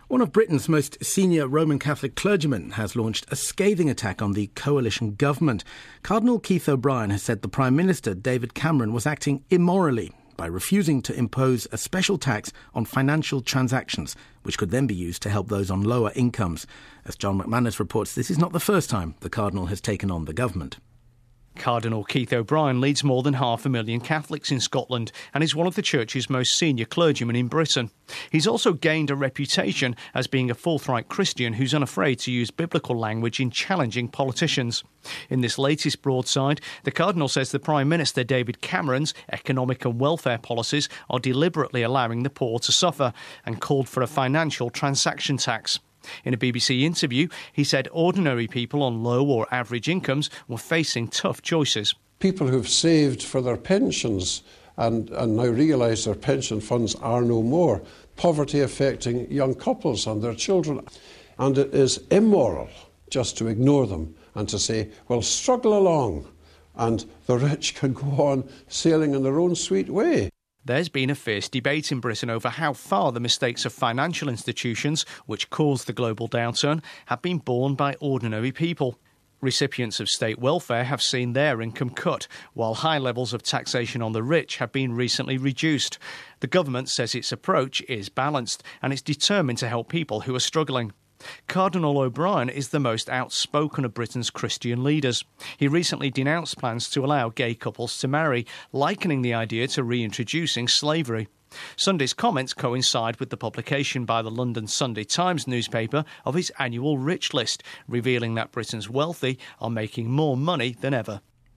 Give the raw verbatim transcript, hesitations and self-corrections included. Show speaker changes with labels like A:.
A: One of Britain's most senior Roman Catholic clergymen has launched a scathing attack on the coalition government. Cardinal Keith O'Brien has said the Prime Minister, David Cameron, was acting immorally by refusing to impose a special tax on financial transactions, which could then be used to help those on lower incomes. As John McManus reports, this is not the first time the Cardinal has taken on the government.
B: Cardinal Keith O'Brien leads more than half a million Catholics in Scotland and is one of the Church's most senior clergymen in Britain. He's also gained a reputation as being a forthright Christian who's unafraid to use biblical language in challenging politicians. In this latest broadside, the Cardinal says the Prime Minister David Cameron's economic and welfare policies are deliberately allowing the poor to suffer and called for a financial transaction tax. In a B B C interview, he said ordinary people on low or average incomes were facing tough choices.
C: People who've saved for their pensions and, and now realise their pension funds are no more. Poverty affecting young couples and their children. And it is immoral just to ignore them and to say, well, struggle along and the rich can go on sailing in their own sweet way.
B: There's been a fierce debate in Britain over how far the mistakes of financial institutions, which caused the global downturn, have been borne by ordinary people. Recipients of state welfare have seen their income cut, while high levels of taxation on the rich have been recently reduced. The government says its approach is balanced and it's determined to help people who are struggling. Cardinal O'Brien is the most outspoken of Britain's Christian leaders. He recently denounced plans to allow gay couples to marry, likening the idea to reintroducing slavery. Sunday's comments coincide with the publication by the London Sunday Times newspaper of his annual rich list, revealing that Britain's wealthy are making more money than ever.